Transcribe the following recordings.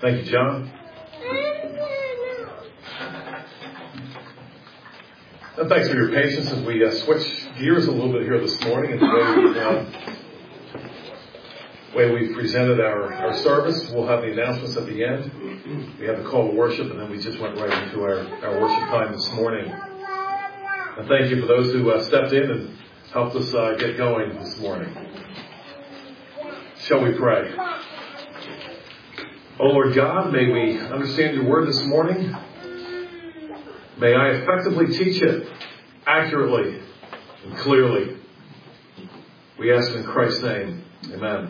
Thank you, John. And thanks for your patience as we switch gears a little bit here this morning in the way we've presented our service. We'll have the announcements at the end. We have the call to worship, and then we just went right into our worship time this morning. And thank you for those who stepped in and helped us get going this morning. Shall we pray? Oh Lord God, may we understand your word this morning. May I effectively teach it accurately and clearly. We ask in Christ's name. Amen.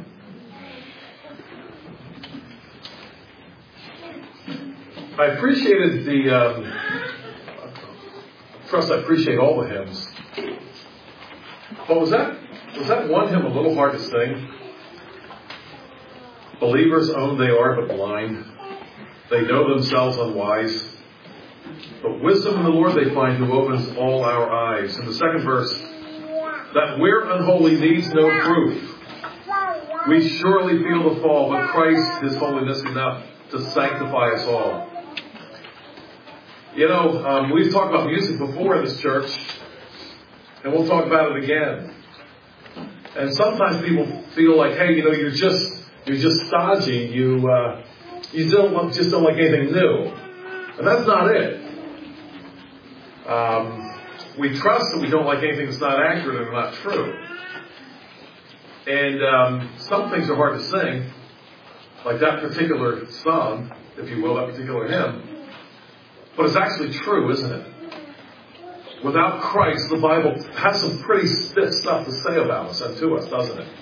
I appreciated I appreciate all the hymns. But was that one hymn a little hard to sing? Believers own they are but blind. They know themselves unwise. But wisdom in the Lord they find, who opens all our eyes. In the second verse, that we're unholy needs no proof. We surely feel the fall, but Christ, His holiness, enough to sanctify us all. You know, we've talked about music before in this church, and we'll talk about it again. And sometimes people feel like, hey, you know, you're just stodgy. You just don't like anything new, and that's not it. We trust that we don't like anything that's not accurate or not true. And some things are hard to sing, like that particular song, if you will, that particular hymn. But it's actually true, isn't it? Without Christ, the Bible has some pretty stiff stuff to say about us and to us, doesn't it?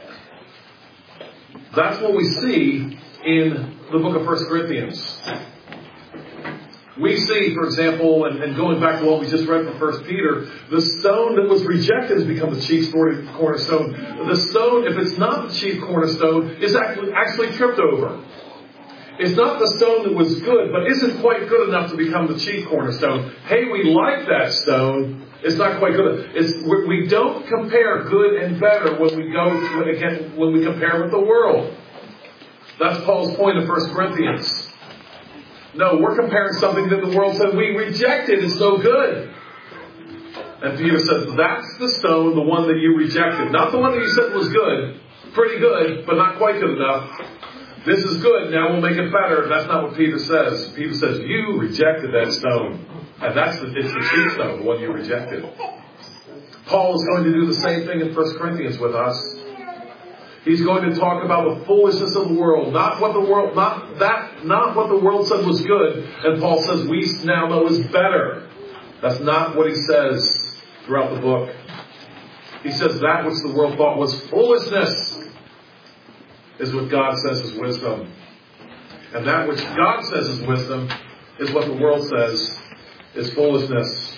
That's what we see in the book of 1 Corinthians. We see, for example, and going back to what we just read from 1 Peter, the stone that was rejected has become the chief cornerstone. The stone, if it's not the chief cornerstone, is actually tripped over. It's not the stone that was good, but isn't quite good enough to become the chief cornerstone. Hey, we like that stone. It's not quite good. We don't compare good and better when we compare with the world. That's Paul's point in 1 Corinthians. No, we're comparing something that the world said we rejected. It's no good. And Peter says, that's the stone, the one that you rejected. Not the one that you said was good. Pretty good, but not quite good enough. This is good, now we'll make it better. That's not what Peter says. Peter says, you rejected that stone. And it's the chief stone, the one you rejected. Paul is going to do the same thing in 1 Corinthians with us. He's going to talk about the foolishness of the world, not what the world said was good, and Paul says we now know is better. That's not what he says throughout the book. He says that which the world thought was foolishness is what God says is wisdom. And that which God says is wisdom is what the world says is foolishness.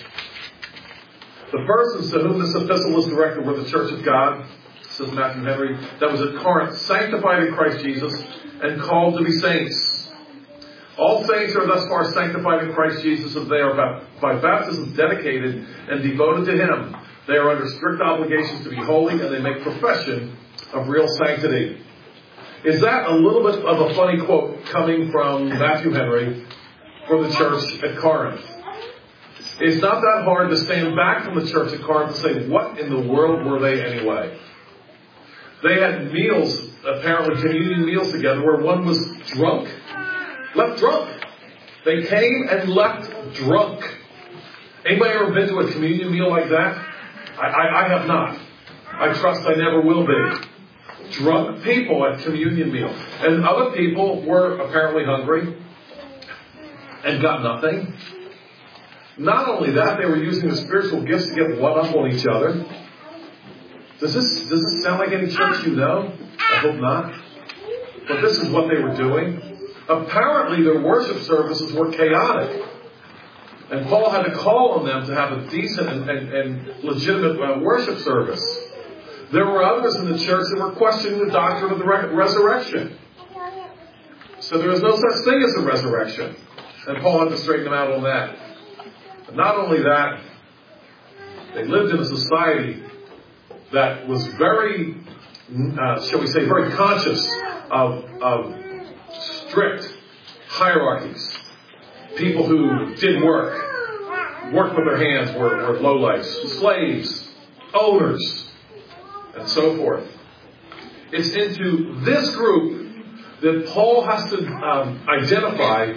The persons to whom this epistle was directed were the church of God, says Matthew Henry, that was at Corinth, sanctified in Christ Jesus and called to be saints. All saints are thus far sanctified in Christ Jesus as they are by baptism dedicated and devoted to Him. They are under strict obligations to be holy, and they make profession of real sanctity. Is that a little bit of a funny quote coming from Matthew Henry for the church at Corinth? It's not that hard to stand back from the church at Corinth and say, what in the world were they anyway? They had meals, apparently communion meals together, where one was drunk, left drunk. They came and left drunk. Anybody ever been to a communion meal like that? I have not. I trust I never will be. Drunk people at communion meal. And other people were apparently hungry and got nothing. Not only that, they were using the spiritual gifts to get one up on each other. Does this sound like any church you know? I hope not. But this is what they were doing. Apparently their worship services were chaotic. And Paul had to call on them to have a decent and legitimate worship service. There were others in the church that were questioning the doctrine of the resurrection. So there was no such thing as a resurrection. And Paul had to straighten them out on that. But not only that, they lived in a society that was very, shall we say, very conscious of strict hierarchies. People who did worked with their hands, were lowlifes, slaves, owners, and so forth. It's into this group that Paul has to identify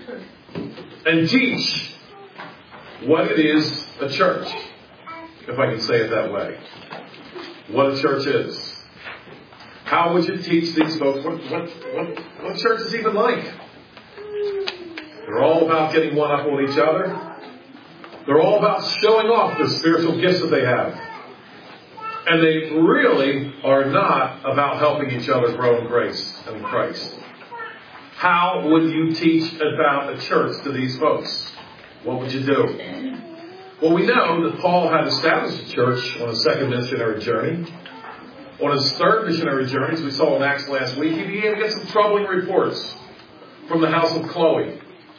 and teach what it is a church, if I can say it that way. What a church is. How would you teach these folks what church is even like? They're all about getting one up on each other. They're all about showing off the spiritual gifts that they have. And they really are not about helping each other grow in grace and in Christ. How would you teach about a church to these folks? What would you do? Well, we know that Paul had established a church on his second missionary journey. On his third missionary journey, as we saw in Acts last week, he began to get some troubling reports from the house of Chloe.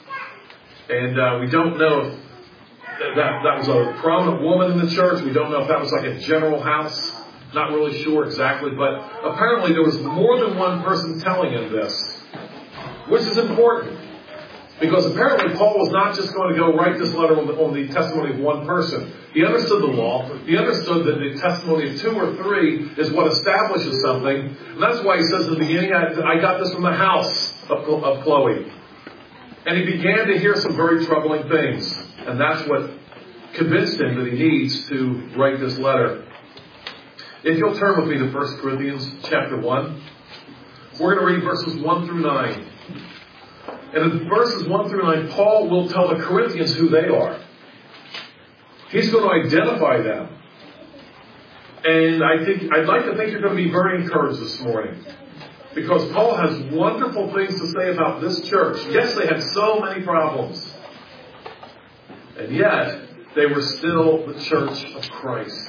And we don't know if that was a prominent woman in the church. We don't know if that was like a general house. Not really sure exactly. But apparently there was more than one person telling him this. Which is important. Because apparently Paul was not just going to go write this letter on the testimony of one person. He understood the law. He understood that the testimony of 2 or 3 is what establishes something. And that's why he says in the beginning, I got this from the house of Chloe. And he began to hear some very troubling things. And that's what convinced him that he needs to write this letter. If you'll turn with me to 1 Corinthians chapter 1. We're going to read verses 1 through 9. And in verses 1 through 9, Paul will tell the Corinthians who they are. He's going to identify them. And I'd like to think you're going to be very encouraged this morning. Because Paul has wonderful things to say about this church. Yes, they had so many problems. And yet, they were still the church of Christ.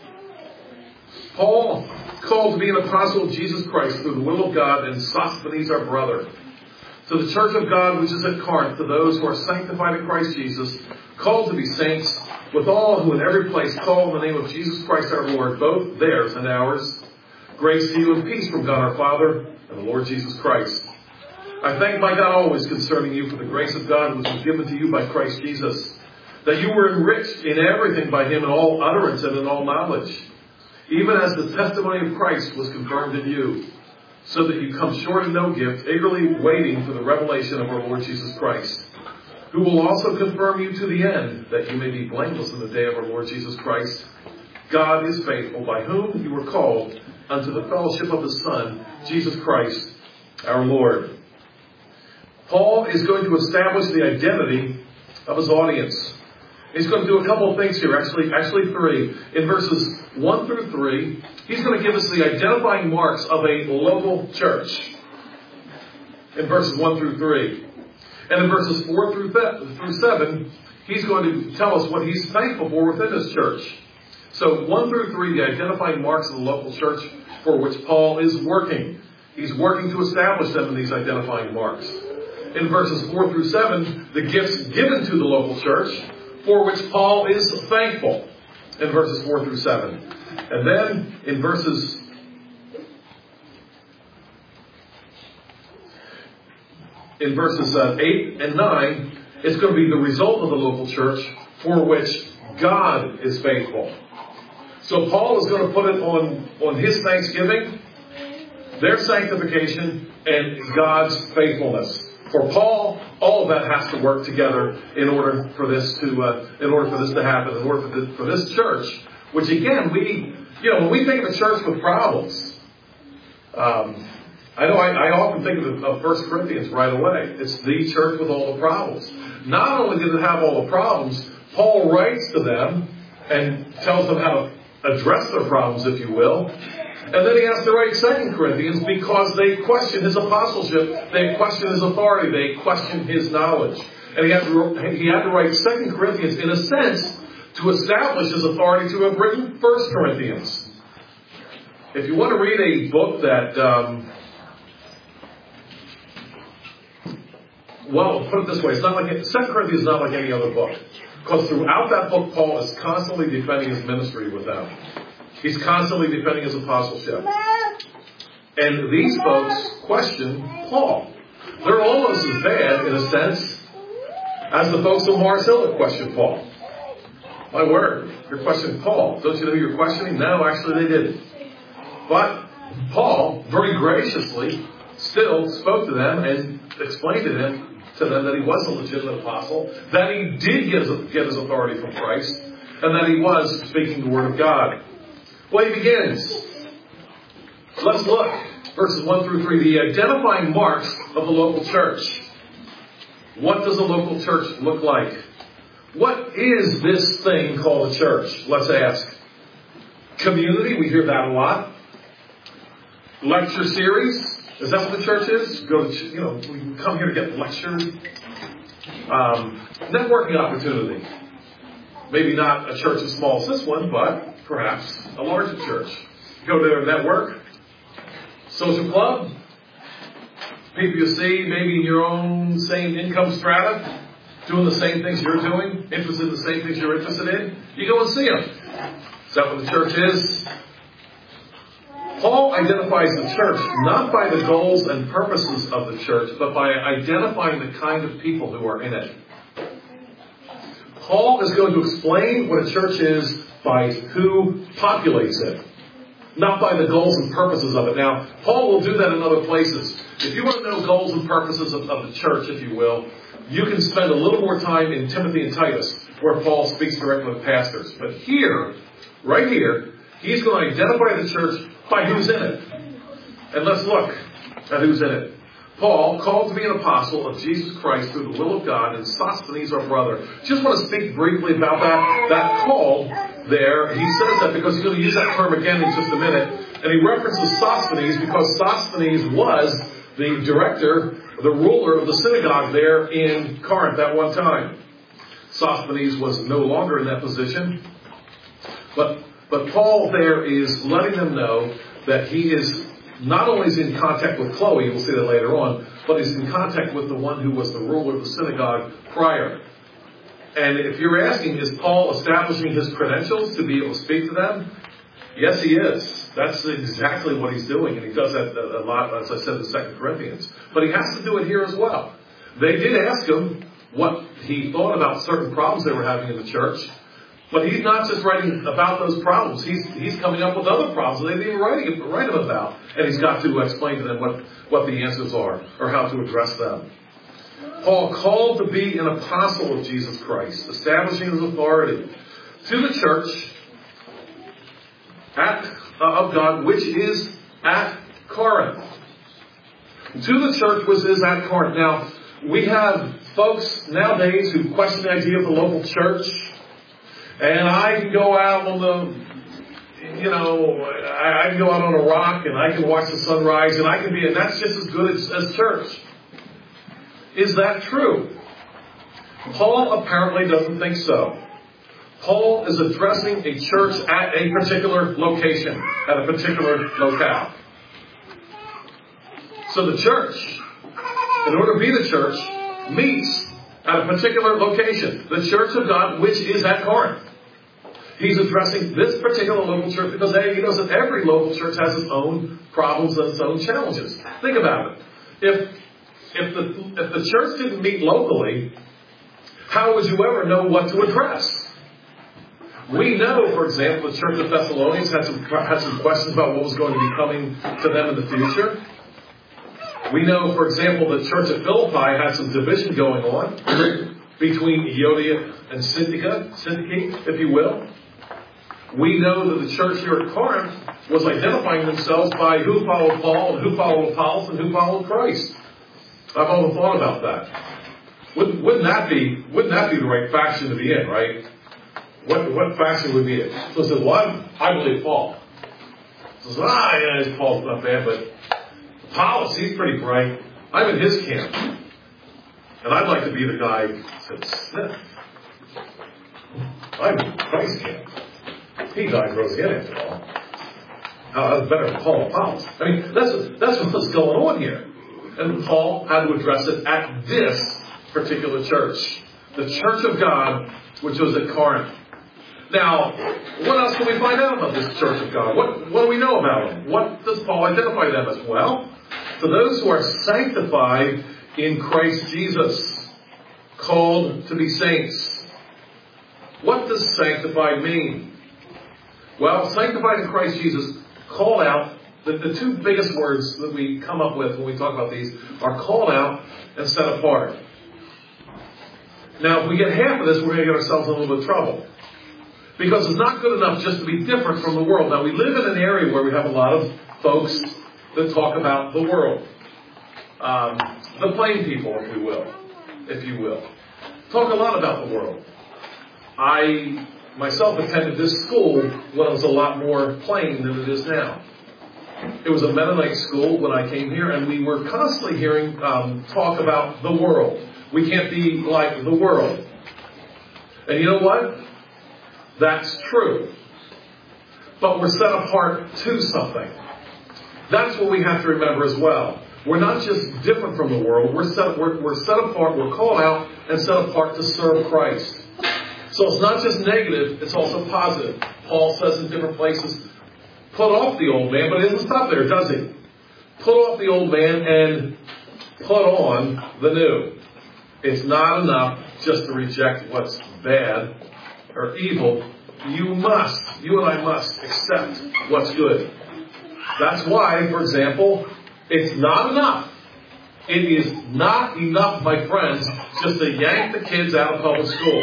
Paul, called to be an apostle of Jesus Christ through the will of God, and Sosthenes our brother, to the church of God which is at Corinth, to those who are sanctified in Christ Jesus, called to be saints, with all who in every place call on the name of Jesus Christ our Lord, both theirs and ours. Grace to you and peace from God our Father and the Lord Jesus Christ. I thank my God always concerning you for the grace of God which was given to you by Christ Jesus, that you were enriched in everything by him in all utterance and in all knowledge, even as the testimony of Christ was confirmed in you, so that you come short of no gift, eagerly waiting for the revelation of our Lord Jesus Christ, who will also confirm you to the end, that you may be blameless in the day of our Lord Jesus Christ. God is faithful, by whom you were called unto the fellowship of His Son, Jesus Christ, our Lord. Paul is going to establish the identity of his audience. He's going to do a couple of things here, actually 3. In verses 1 through 3, he's going to give us the identifying marks of a local church. In verses 1 through 3. And in verses 4 through 7, he's going to tell us what he's thankful for within this church. So 1 through 3, the identifying marks of the local church for which Paul is working. He's working to establish them in these identifying marks. In verses 4 through 7, the gifts given to the local church, for which Paul is thankful, in verses 4 through 7. And then in verses 8 and 9, it's going to be the result of the local church for which God is faithful. So Paul is going to put it on his thanksgiving, their sanctification, and God's faithfulness. For Paul, all of that has to work together in order for this to happen, in order for this church, which again, when we think of a church with problems, I often think of 1 Corinthians right away. It's the church with all the problems. Not only did it have all the problems, Paul writes to them and tells them how to address their problems, if you will. And then he has to write 2 Corinthians because they question his apostleship, they question his authority, they question his knowledge. And he had to write 2 Corinthians, in a sense, to establish his authority to have written 1 Corinthians. If you want to read a book that, put it this way, 2 Corinthians is not like any other book. Because throughout that book, Paul is constantly defending his ministry with them. He's constantly defending his apostleship. And these folks question Paul. They're almost as bad, in a sense, as the folks on Mars Hill that questioned Paul. My word, you're questioning Paul. Don't you know you're questioning? No, actually they didn't. But Paul, very graciously, still spoke to them and explained to them that he was a legitimate apostle, that he did get his authority from Christ, and that he was speaking the Word of God. Well, he begins. Let's look. Verses 1 through 3. The identifying marks of the local church. What does a local church look like? What is this thing called a church? Let's ask. Community. We hear that a lot. Lecture series. Is that what the church is? We come here to get lectured. Networking opportunity. Maybe not a church as small as this one, but perhaps a larger church. Go to their network. Social club. People you see maybe in your own same income strata, doing the same things you're doing, interested in the same things you're interested in. You go and see them. Is that what the church is? Paul identifies the church not by the goals and purposes of the church, but by identifying the kind of people who are in it. Paul is going to explain what a church is by who populates it, not by the goals and purposes of it. Now, Paul will do that in other places. If you want to know goals and purposes of the church, if you will, you can spend a little more time in Timothy and Titus, where Paul speaks directly with pastors. But here, right here, he's going to identify the church by who's in it. And let's look at who's in it. Paul, called to be an apostle of Jesus Christ through the will of God, and Sosthenes, our brother. Just want to speak briefly about that call there. He says that because he's going to use that term again in just a minute. And he references Sosthenes because Sosthenes was the director, the ruler of the synagogue there in Corinth at one time. Sosthenes was no longer in that position. But Paul there is letting them know that he is not only is in contact with Chloe, we'll see that later on, but he's in contact with the one who was the ruler of the synagogue prior. And if you're asking, is Paul establishing his credentials to be able to speak to them? Yes, he is. That's exactly what he's doing. And he does that a lot, as I said, in 2 Corinthians. But he has to do it here as well. They did ask him what he thought about certain problems they were having in the church. But he's not just writing about those problems. He's coming up with other problems that they didn't even write him about. And he's got to explain to them what the answers are or how to address them. Paul, called to be an apostle of Jesus Christ, establishing his authority to the church of God, which is at Corinth. To the church which is at Corinth. Now, we have folks nowadays who question the idea of the local church. And I can go out on I can go out on a rock and I can watch the sunrise and that's just as good as church. Is that true? Paul apparently doesn't think so. Paul is addressing a church at a particular location, at a particular locale. So the church, in order to be the church, meets at a particular location. The church of God, which is at Corinth. He's addressing this particular local church because he knows that every local church has its own problems and its own challenges. Think about it. If the church didn't meet locally, how would you ever know what to address? We know, for example, the Church of Thessalonians had some questions about what was going to be coming to them in the future. We know, for example, the Church of Philippi had some division going on between Euodia and Syntyche, if you will. We know that the church here at Corinth was identifying themselves by who followed Paul and who followed Apollos and who followed Christ. I've often thought about that. Wouldn't that be the right faction to be in, right? What faction would be it? So it says, well, I believe Paul. It says, Paul's not bad, but Apollos, he's pretty bright. I'm in his camp. And I'd like to be the guy that said, I'm in Christ's camp. He died, rose again after all. That's better than Paul and Apollos. I mean, that's what's going on here. And Paul had to address it at this particular church. The church of God, which was at Corinth. Now, what else can we find out about this church of God? What do we know about them? What does Paul identify them as? Well, to those who are sanctified in Christ Jesus, called to be saints. What does sanctified mean? Well, sanctified in Christ Jesus, called out. The two biggest words that we come up with when we talk about these are called out and set apart. Now, if we get half of this, we're going to get ourselves in a little bit of trouble. Because it's not good enough just to be different from the world. Now, we live in an area where we have a lot of folks that talk about the world. The plain people, if you will. Talk a lot about the world. I myself attended this school when it was a lot more plain than it is now. It was a Mennonite school when I came here, and we were constantly hearing talk about the world. We can't be like the world. And you know what? That's true. But we're set apart to something. That's what we have to remember as well. We're not just different from the world. We're set apart, we're called out and set apart to serve Christ. So it's not just negative, it's also positive. Paul says in different places, put off the old man, but he doesn't stop there, does he? Put off the old man and put on the new. It's not enough just to reject what's bad or evil. You and I must accept what's good. That's why, for example, it's not enough. It is not enough, my friends, just to yank the kids out of public school.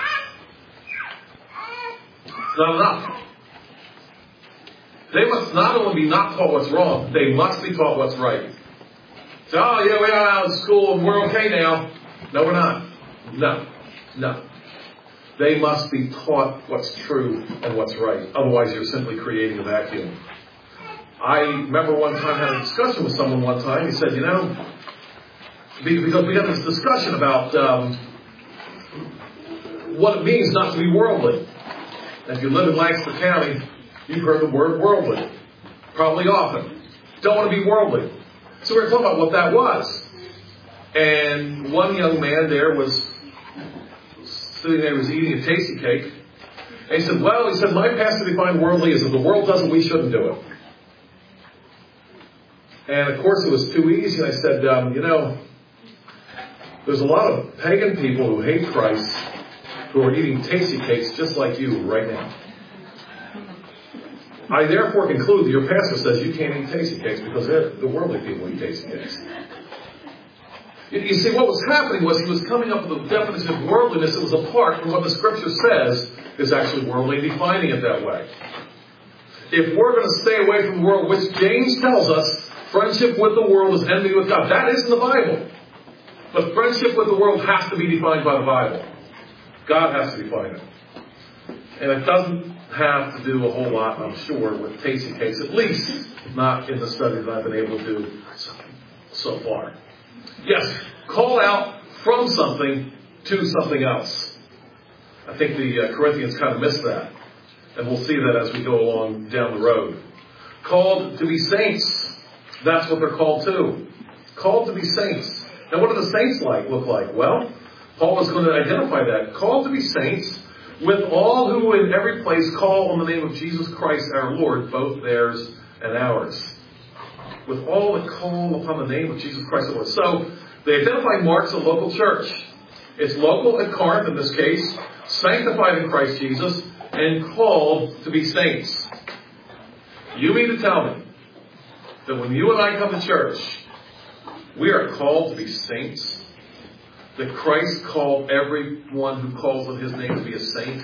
It's not enough. They must not only be not taught what's wrong, they must be taught what's right. So, oh yeah, we're out of school and we're okay now. No, we're not. No. They must be taught what's true and what's right. Otherwise, you're simply creating a vacuum. I remember one time I had a discussion with someone one time. He said, because we had this discussion about what it means not to be worldly. If you live in Lancaster County, you've heard the word worldly. Probably often. Don't want to be worldly. So we were talking about what that was. And one young man there was sitting there, was eating a tasty cake. And he said, my pastor defined worldly as if the world does it, we shouldn't do it. And of course it was too easy. And I said, there's a lot of pagan people who hate Christ who are eating tasty cakes just like you right now. I therefore conclude that your pastor says you can't eat tasty cakes because the worldly people eat tasty cakes. You see, what was happening was he was coming up with a definition of worldliness that was apart from what the Scripture says is actually worldly, defining it that way. If we're going to stay away from the world, which James tells us, friendship with the world is enmity with God. That is in the Bible. But friendship with the world has to be defined by the Bible. God has to define it. And it doesn't have to do a whole lot, I'm sure, with tasty cakes, at least not in the study that I've been able to do so far. Yes, call out from something to something else. I think the Corinthians kind of missed that. And we'll see that as we go along down the road. Called to be saints. That's what they're called to. Called to be saints. Now what do the saints look like? Well, Paul was going to identify that. Called to be saints with all who in every place call on the name of Jesus Christ our Lord, both theirs and ours. With all that call upon the name of Jesus Christ our Lord. So they identify Mark's a local church. It's local at Corinth in this case, sanctified in Christ Jesus, and called to be saints. You mean to tell me that when you and I come to church, we are called to be saints? That Christ called everyone who calls on His name to be a saint?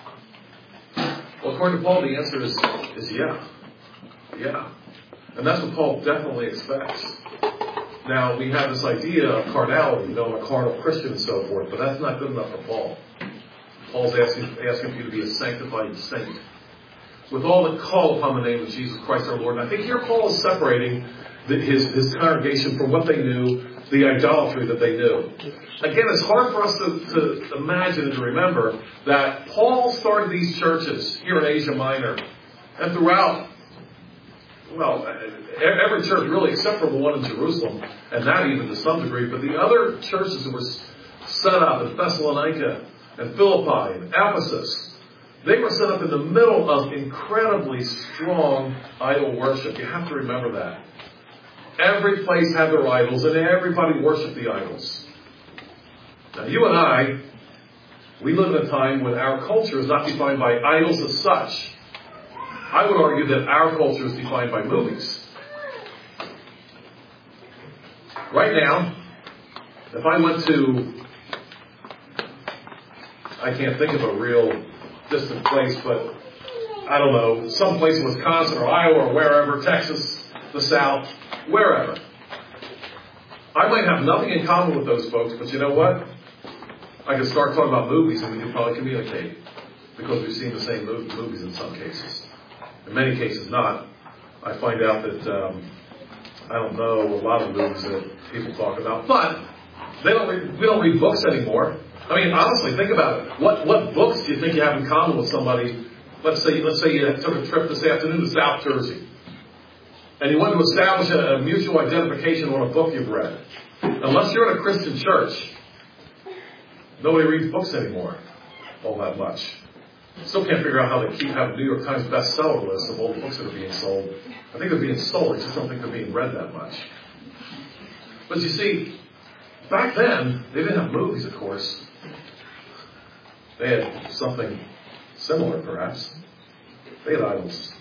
Well, according to Paul, the answer is yeah. Yeah. And that's what Paul definitely expects. Now, we have this idea of carnality, a carnal Christian and so forth, but that's not good enough for Paul. Paul's asking for you to be a sanctified saint. With all that call upon the name of Jesus Christ our Lord. And I think here Paul is separating his congregation from what they knew, the idolatry that they knew. Again, it's hard for us to imagine and to remember that Paul started these churches here in Asia Minor and throughout, every church really except for the one in Jerusalem, and that even to some degree, but the other churches that were set up in Thessalonica and Philippi and Ephesus, they were set up in the middle of incredibly strong idol worship. You have to remember that. Every place had their idols, and everybody worshipped the idols. Now, you and I, we live in a time when our culture is not defined by idols as such. I would argue that our culture is defined by movies. Right now, if I went to, I can't think of a real distant place, but I don't know, some place in Wisconsin or Iowa or wherever, Texas, the South, wherever. I might have nothing in common with those folks, but you know what? I could start talking about movies and we could probably communicate because we've seen the same movies in some cases. In many cases not. I find out that I don't know a lot of movies that people talk about, but we don't read books anymore. I mean, honestly, think about it. What books do you think you have in common with somebody? Let's say you took a trip this afternoon to South Jersey, and you want to establish a mutual identification on a book you've read. Unless you're in a Christian church, nobody reads books anymore all that much. Still can't figure out how they keep having New York Times bestseller lists of all the books that are being sold. I think they're being sold, I just don't think they're being read that much. But you see, back then, they didn't have movies, of course. They had something similar, perhaps. They had idols.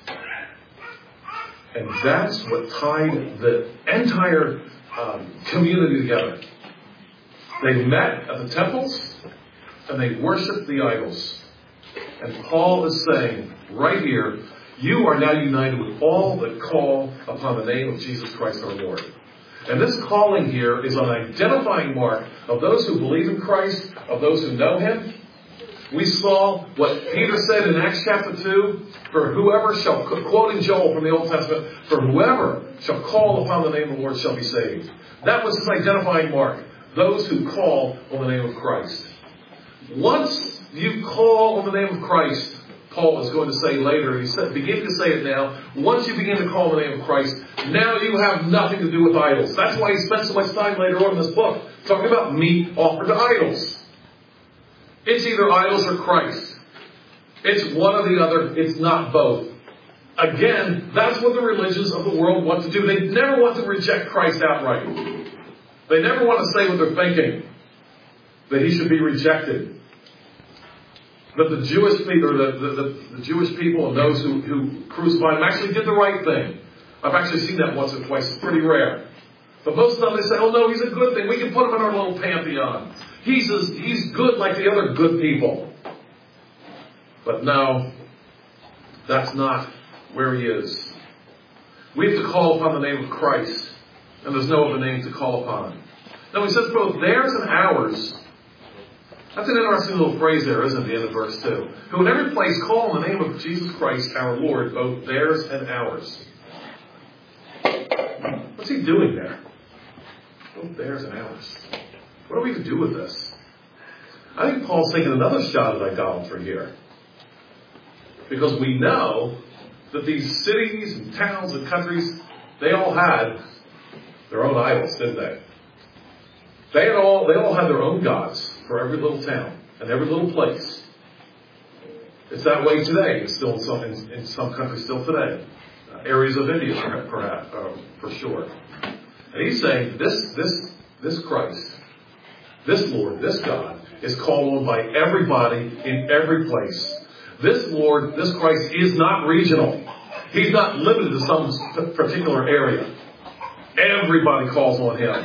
And that's what tied the entire community together. They met at the temples, and they worshiped the idols. And Paul is saying, right here, you are now united with all that call upon the name of Jesus Christ our Lord. And this calling here is an identifying mark of those who believe in Christ, of those who know Him. We saw what Peter said in Acts chapter 2, for whoever shall, quoting Joel from the Old Testament, for whoever shall call upon the name of the Lord shall be saved. That was his identifying mark, those who call on the name of Christ. Once you call on the name of Christ, Paul is going to say later, he said, begin to say it now, once you begin to call on the name of Christ, now you have nothing to do with idols. That's why he spent so much time later on in this book talking about meat offered to idols. It's either idols or Christ. It's one or the other. It's not both. Again, that's what the religions of the world want to do. They never want to reject Christ outright. They never want to say what they're thinking, that He should be rejected. That the Jewish people, or the Jewish people and those who crucified Him actually did the right thing. I've actually seen that once or twice. It's pretty rare. But most of the time they say, oh no, He's a good thing. We can put Him in our little pantheon. He's good like the other good people. But no, that's not where He is. We have to call upon the name of Christ. And there's no other name to call upon. Now he says both theirs and ours. That's an interesting little phrase there, isn't it, at the end of verse 2. Who in every place call on the name of Jesus Christ our Lord, both theirs and ours. What's he doing there? Both theirs and ours. What are we to do with this? I think Paul's taking another shot at idolatry here. Because we know that these cities and towns and countries, they all had their own idols, didn't they? They all had their own gods for every little town and every little place. It's that way today. It's still in some countries still today. Areas of India, perhaps, for sure. And he's saying this Christ, this Lord, this God, is called on by everybody in every place. This Lord, this Christ is not regional. He's not limited to some particular area. Everybody calls on Him.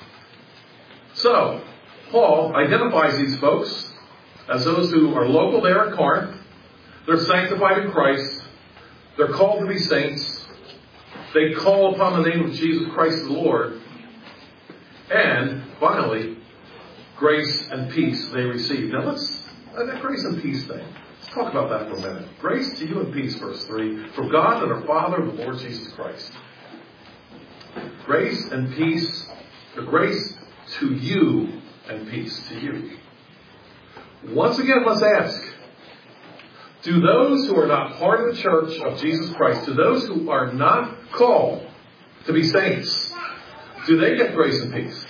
So, Paul identifies these folks as those who are local there at Corinth. They're sanctified in Christ. They're called to be saints. They call upon the name of Jesus Christ the Lord. And, finally, grace and peace they receive. Now that grace and peace thing. Let's talk about that for a minute. Grace to you and peace, verse 3, from God and our Father and the Lord Jesus Christ. Grace and peace, the grace to you and peace to you. Once again, let's ask, do those who are not part of the church of Jesus Christ, do those who are not called to be saints, do they get grace and peace?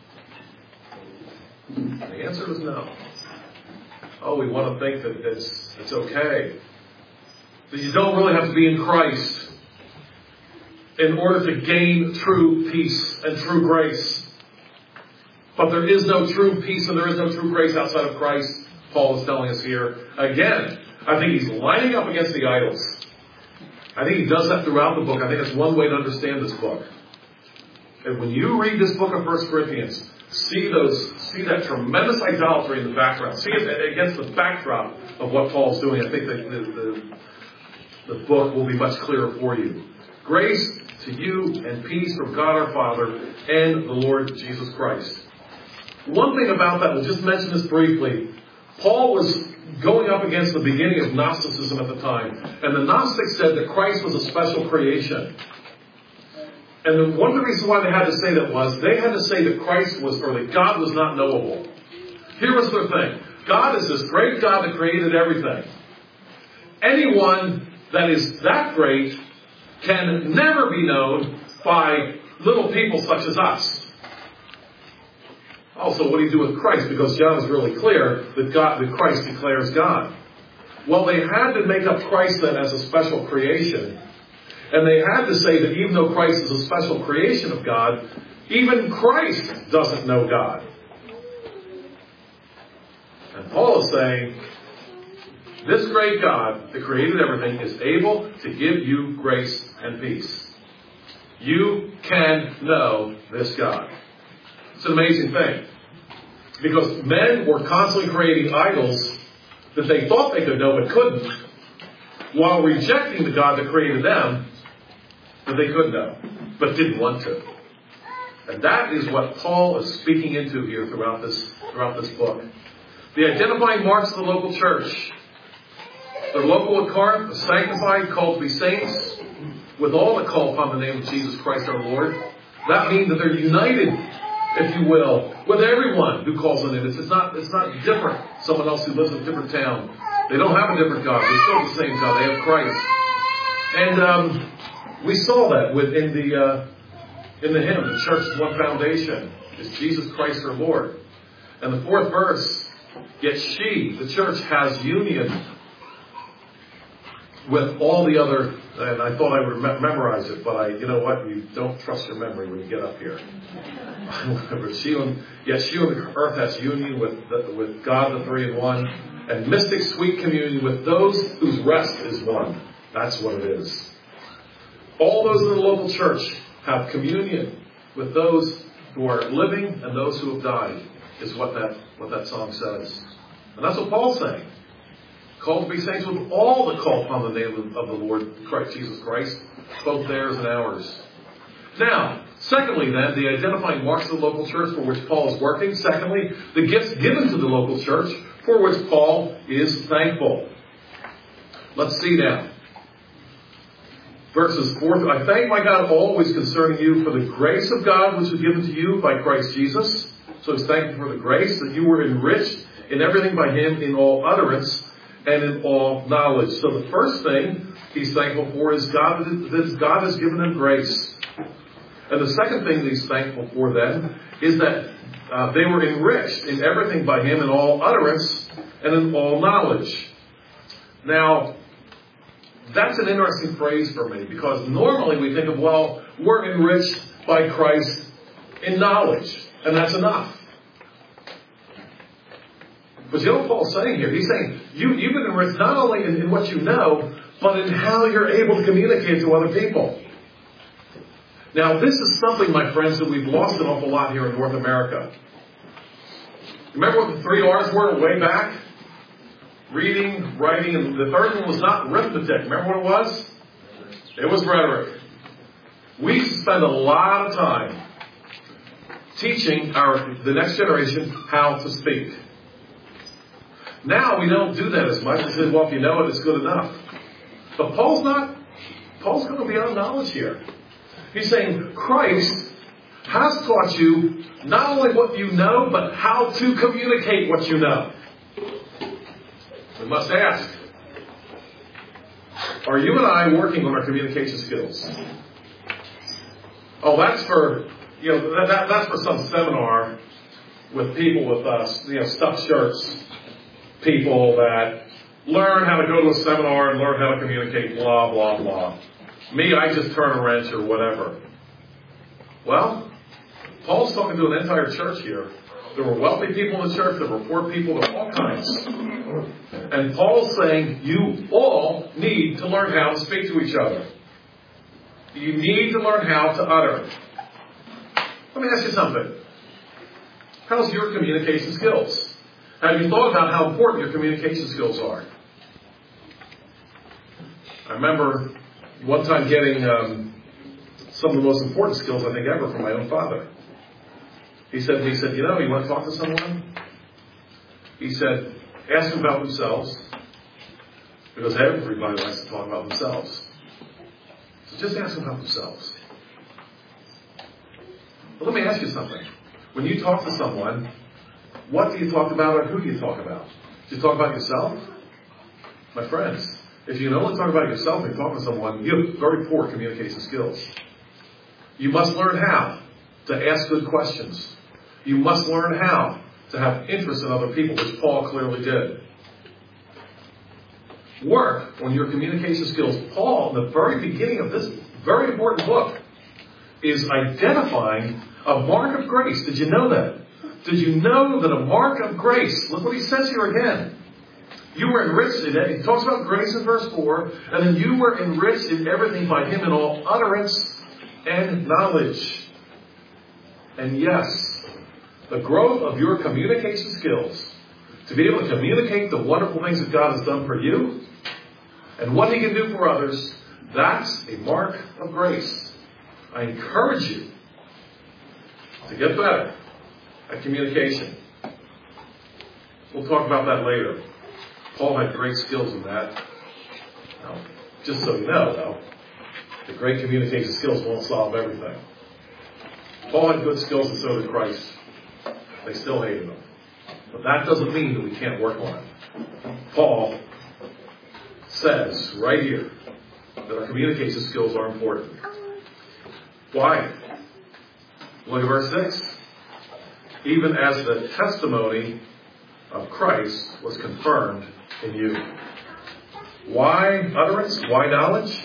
The answer is no. Oh, we want to think that it's okay. That you don't really have to be in Christ. in order to gain true peace and true grace. But there is no true peace and there is no true grace outside of Christ, Paul is telling us here. Again, I think he's lining up against the idols. I think he does that throughout the book. I think that's one way to understand this book. And when you read this book of 1 Corinthians, see that tremendous idolatry in the background. See it against the backdrop of what Paul's doing. I think that the book will be much clearer for you. Grace to you and peace from God our Father and the Lord Jesus Christ. One thing about that, we'll just mention this briefly. Paul was going up against the beginning of Gnosticism at the time. And the Gnostics said that Christ was a special creation. And one of the reasons why they had to say that was, they had to say that Christ was, or that God was not knowable. Here was their thing. God is this great God that created everything. Anyone that is that great can never be known by little people such as us. Also, what do you do with Christ? Because John is really clear that Christ declares God. Well, they had to make up Christ then as a special creation. And they had to say that even though Christ is a special creation of God, even Christ doesn't know God. And Paul is saying, this great God that created everything is able to give you grace and peace. You can know this God. It's an amazing thing. Because men were constantly creating idols that they thought they could know but couldn't, while rejecting the God that created them that they could know, but didn't want to. And that is what Paul is speaking into here throughout this book. The identifying marks of the local church. The local at Corinth, the sanctified, called to be saints, with all that call upon the name of Jesus Christ our Lord. That means that they're united, if you will, with everyone who calls on Him. It's not different. Someone else who lives in a different town. They don't have a different God. They're still the same God. They have Christ. And we saw that in the hymn, the church's one foundation is Jesus Christ our Lord. And the fourth verse, yet she, the church, has union with all the other, and I thought I would memorize it, but you know what? You don't trust your memory when you get up here. Yet she on the earth has union with God, the three in one, and mystic sweet communion with those whose rest is one. That's what it is. All those in the local church have communion with those who are living and those who have died, is what that song says. And that's what Paul's saying. Called to be saints with all that call upon the name of the Lord Christ, Jesus Christ, both theirs and ours. Now, secondly then, the identifying marks of the local church for which Paul is working. Secondly, the gifts given to the local church for which Paul is thankful. Let's see now. Verses 4, I thank my God always concerning you for the grace of God which was given to you by Christ Jesus. So he's thankful for the grace that you were enriched in everything by Him in all utterance and in all knowledge. So the first thing he's thankful for is God has given him grace. And the second thing that he's thankful for then is that they were enriched in everything by Him in all utterance and in all knowledge. Now, that's an interesting phrase for me because normally we think of, well, we're enriched by Christ in knowledge, and that's enough. But you know what Paul's saying here? He's saying you've been enriched not only in what you know, but in how you're able to communicate to other people. Now, this is something, my friends, that we've lost an awful lot here in North America. Remember what the 3 R's were way back? Reading, writing, and the third one was not arithmetic. Remember what it was? It was rhetoric. We spend a lot of time teaching the next generation how to speak. Now we don't do that as much. We say, well, if you know it, it's good enough. But Paul's going beyond knowledge here. He's saying Christ has taught you not only what you know, but how to communicate what you know. We must ask, are you and I working on our communication skills? Oh, that's for that's for some seminar with people with stuffed shirts. People that learn how to go to a seminar and learn how to communicate, blah, blah, blah. Me, I just turn a wrench or whatever. Well, Paul's talking to an entire church here. There were wealthy people in the church. There were poor people. There were all kinds. And Paul's saying you all need to learn how to speak to each other. You need to learn how to utter. Let me ask you something. How's your communication skills? Have you thought about how important your communication skills are? I remember one time getting some of the most important skills I think ever from my own father. He said, you know, you want to talk to someone? He said, ask them about themselves. Because everybody likes to talk about themselves. So just ask them about themselves. But let me ask you something. When you talk to someone, what do you talk about or who do you talk about? Do you talk about yourself? My friends, if you can only talk about yourself when you talk to someone, you have very poor communication skills. You must learn how to ask good questions. You must learn how to have interest in other people, which Paul clearly did. Work on your communication skills. Paul, in the very beginning of this very important book, is identifying a mark of grace. Did you know that? Did you know that a mark of grace, look what he says here again. You were enriched in it. He talks about grace in verse 4. And then you were enriched in everything by him in all utterance and knowledge. And yes, the growth of your communication skills, to be able to communicate the wonderful things that God has done for you and what he can do for others, that's a mark of grace. I encourage you to get better at communication. We'll talk about that later. Paul had great skills in that. Now, just so you know, though, the great communication skills won't solve everything. Paul had good skills and so did Christ. They still hated him. But that doesn't mean that we can't work on it. Paul says right here that our communication skills are important. Why? Look at verse 6. Even as the testimony of Christ was confirmed in you. Why utterance? Why knowledge?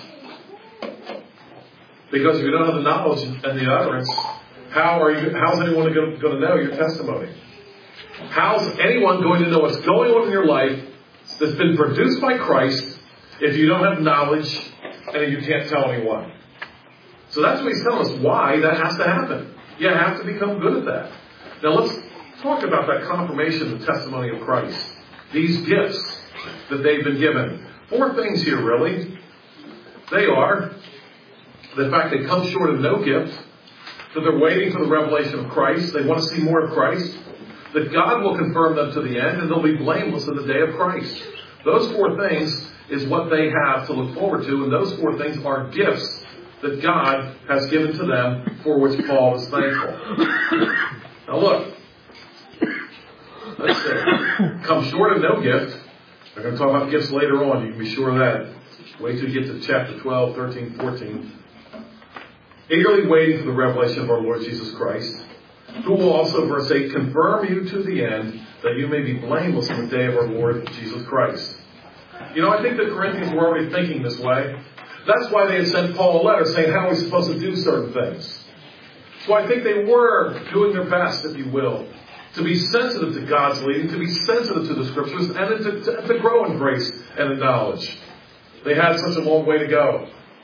Because if you don't have the knowledge and the utterance, how's anyone going to know your testimony? How's anyone going to know what's going on in your life that's been produced by Christ if you don't have knowledge and you can't tell anyone? So that's what he's telling us why that has to happen. You have to become good at that. Now let's talk about that confirmation of the testimony of Christ. These gifts that they've been given. 4 things here really. They are the fact they come short of no gift, that they're waiting for the revelation of Christ, they want to see more of Christ, that God will confirm them to the end, and they'll be blameless in the day of Christ. Those 4 things is what they have to look forward to, and those 4 things are gifts that God has given to them, for which Paul is thankful. Now look, let's say, come short of no gift. We're going to talk about gifts later on, you can be sure of that. Wait till you get to chapter 12, 13, 14. Eagerly waiting for the revelation of our Lord Jesus Christ, who will also, verse 8, confirm you to the end, that you may be blameless in the day of our Lord Jesus Christ. You know, I think the Corinthians were already thinking this way. That's why they had sent Paul a letter saying how he's supposed to do certain things. So I think they were doing their best, if you will, to be sensitive to God's leading, to be sensitive to the Scriptures, and to grow in grace and in knowledge. They had such a long way to go.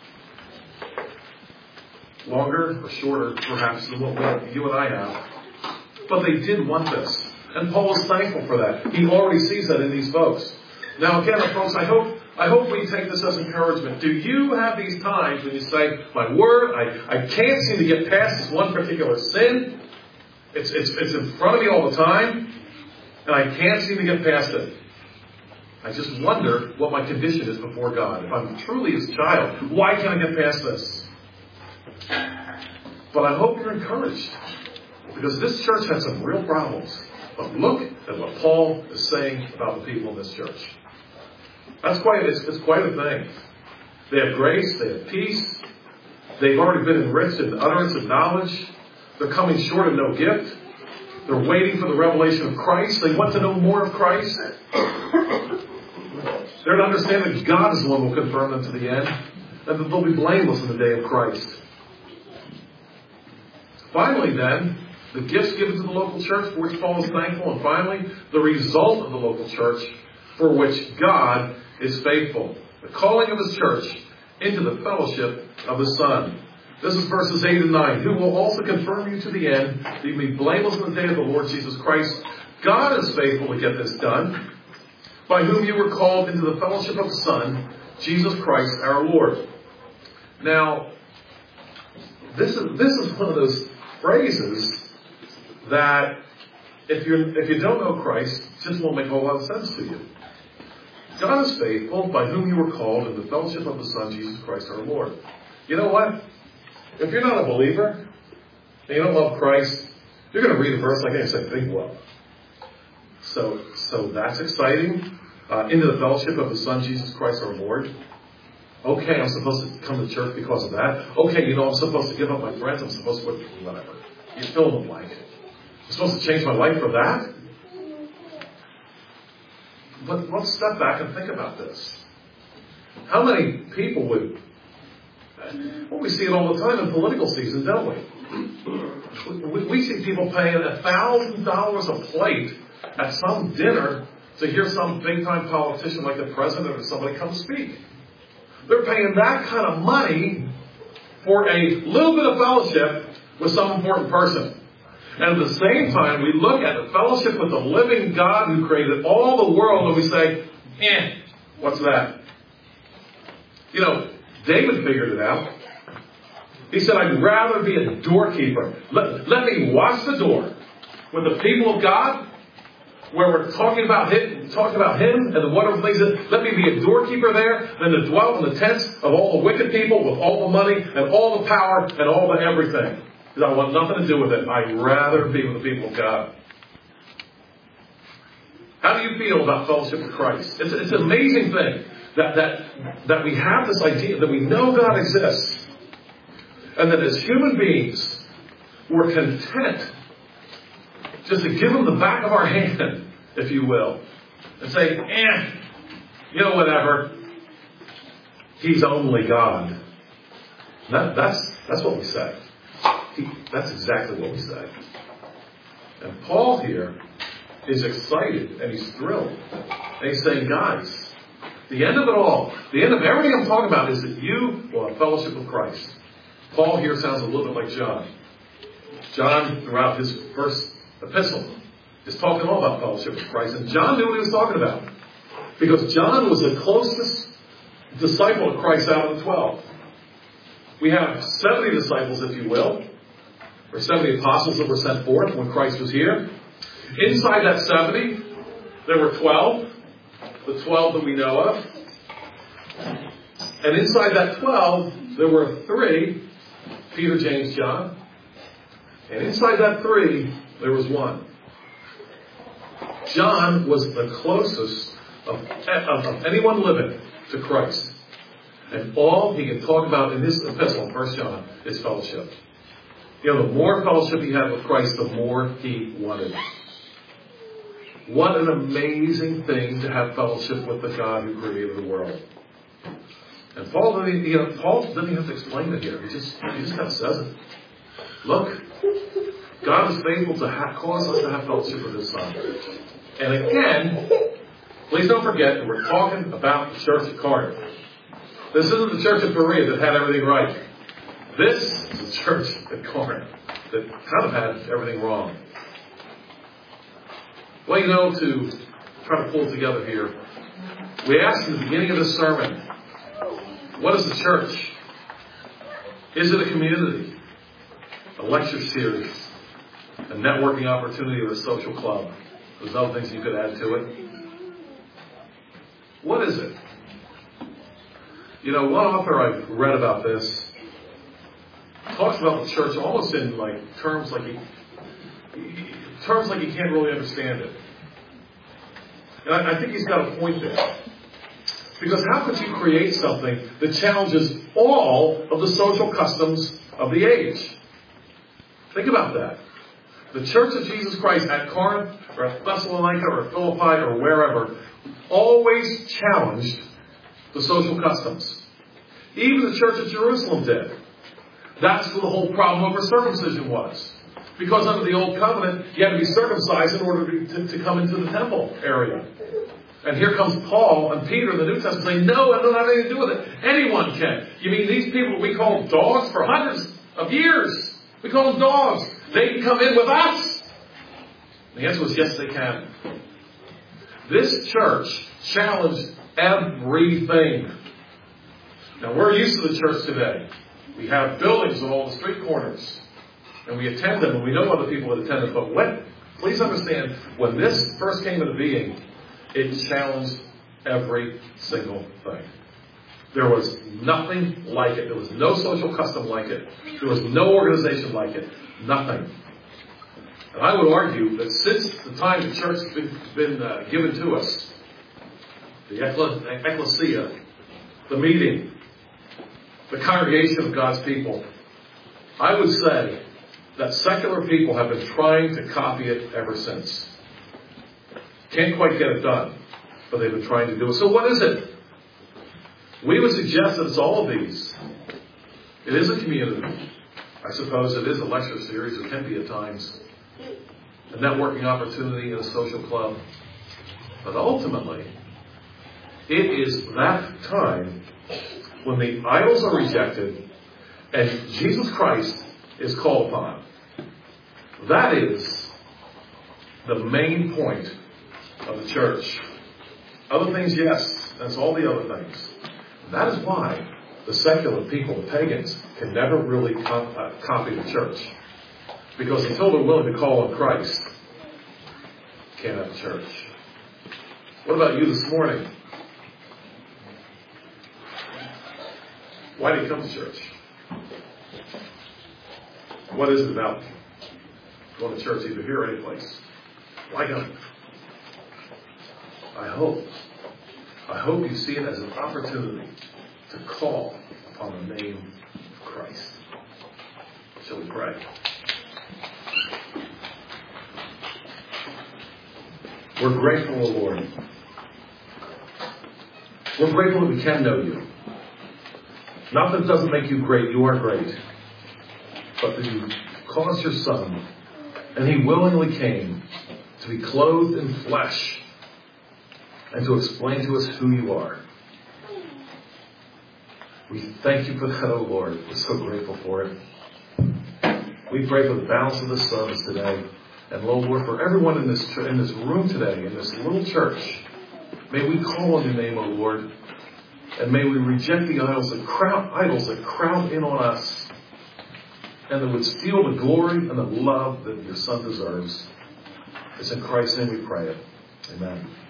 Longer or shorter, perhaps, than what you and I have. But they did want this. And Paul is thankful for that. He already sees that in these folks. Now again, folks, I hope we take this as encouragement. Do you have these times when you say, my word, I can't seem to get past this one particular sin. It's in front of me all the time, and I can't seem to get past it. I just wonder what my condition is before God. If I'm truly His child, why can't I get past this? But I hope you're encouraged, because this church had some real problems. But look at what Paul is saying about the people in this church. It's quite a thing. They have grace, they have peace, they've already been enriched in the utterance of knowledge, they're coming short of no gift, they're waiting for the revelation of Christ, they want to know more of Christ, they're to understand that God is the one who will confirm them to the end. and that they'll be blameless in the day of Christ. Finally, then, the gifts given to the local church for which Paul is thankful. And finally, the result of the local church for which God is faithful. The calling of His church into the fellowship of His Son. This is verses 8 and 9. Who will also confirm you to the end, that you may be blameless in the day of the Lord Jesus Christ. God is faithful to get this done, by whom you were called into the fellowship of His Son, Jesus Christ our Lord. Now, this is one of those phrases that if you don't know Christ, just won't make a whole lot of sense to you. God is faithful, by whom you were called in the fellowship of the Son, Jesus Christ our Lord. You know what? If you're not a believer, and you don't love Christ, you're going to read a verse like that and say, think well. So that's exciting. Into the fellowship of the Son, Jesus Christ our Lord. Okay, I'm supposed to come to church because of that. Okay, I'm supposed to give up my friends. I'm supposed to, whatever. You fill in the blank. I'm supposed to change my life for that? But let's step back and think about this. How many people would... Well, we see it all the time in political season, don't we? We see people paying $1,000 a plate at some dinner to hear some big-time politician like the president or somebody come speak. They're paying that kind of money for a little bit of fellowship with some important person. And at the same time, we look at the fellowship with the living God who created all the world and we say, what's that? David figured it out. He said, I'd rather be a doorkeeper. Let me watch the door with the people of God, where we're talking about Him and the wonderful things. Let me be a doorkeeper there than to dwell in the tents of all the wicked people with all the money and all the power and all the everything. Because I want nothing to do with it. I'd rather be with the people of God. How do you feel about fellowship with Christ? It's an amazing thing that we have this idea that we know God exists. And that as human beings, we're content just to give Him the back of our hand, if you will, and say, whatever. He's only God. That's what we say. That's exactly what we say. And Paul here is excited and he's thrilled. And he's saying, guys, the end of it all, the end of everything I'm talking about is that you will have fellowship with Christ. Paul here sounds a little bit like John. John, throughout his first epistle, is talking all about fellowship with Christ. And John knew what he was talking about. Because John was the closest disciple of Christ out of the 12. We have 70 disciples, if you will, or 70 apostles that were sent forth when Christ was here. Inside that 70, there were 12, the 12 that we know of. And inside that 12, there were 3, Peter, James, John. And inside that 3, there was 1. John was the closest of anyone living to Christ. And all he can talk about in his epistle, 1 John, is fellowship. The more fellowship he had with Christ, the more he wanted. What an amazing thing to have fellowship with the God who created the world. And Paul doesn't have to explain it here. He just kind of says it. Look, God is faithful to cause us to have fellowship with His Son. And again, please don't forget that we're talking about the church at Corinth. This isn't the church at Berea that had everything right. This is the church at Corinth that kind of had everything wrong. Well, to try to pull it together here, we asked in the beginning of the sermon, what is the church? Is it a community? A lecture series? A networking opportunity or a social club? There's other things you could add to it. What is it? One author I've read about this talks about the church almost in terms like you can't really understand it. And I think he's got a point there. Because how could you create something that challenges all of the social customs of the age? Think about that. The Church of Jesus Christ at Corinth or at Thessalonica or Philippi or wherever always challenged the social customs. Even the church at Jerusalem did. That's what the whole problem over circumcision was. Because under the old covenant, you had to be circumcised in order to come into the temple area. And here comes Paul and Peter in the New Testament saying, no, I don't have anything to do with it. Anyone can. You mean these people we call dogs for hundreds of years? We call them dogs. They can come in with us? The answer was yes, they can. This church challenged everything. Now, we're used to the church today. We have buildings on all the street corners. And we attend them, and we know other people that attend them. But please understand, when this first came into being, it challenged every single thing. There was nothing like it. There was no social custom like it. There was no organization like it. Nothing. And I would argue that since the time the church has been given to us, the ecclesia, the meeting, the congregation of God's people, I would say that secular people have been trying to copy it ever since. Can't quite get it done, but they've been trying to do it. So what is it? We would suggest that it's all of these. It is a community. I suppose it is a lecture series. It can be at times. A networking opportunity in a social club. But ultimately, it is that time when the idols are rejected and Jesus Christ is called upon. That is the main point of the church. Other things, yes. That's all the other things. That is why the secular people, the pagans, can never really copy the church. Because until they're willing to call on Christ, can't have a church. What about you this morning? Why do you come to church? What is it about going to church, either here or any place? Why go? I hope you see it as an opportunity to call upon the name of Christ. Shall we pray? We're grateful, O Lord. We're grateful that we can know you. Not that it doesn't make you great, you are great. But that you caused your Son, and He willingly came to be clothed in flesh and to explain to us who you are. We thank you for that, O Lord. We're so grateful for it. We pray for the balance of this service today. And Lord, for everyone in this room today, in this little church, may we call on your name, O Lord, and may we reject the idols that crowd in on us, and that would steal the glory and the love that your Son deserves. It's in Christ's name we pray it. Amen.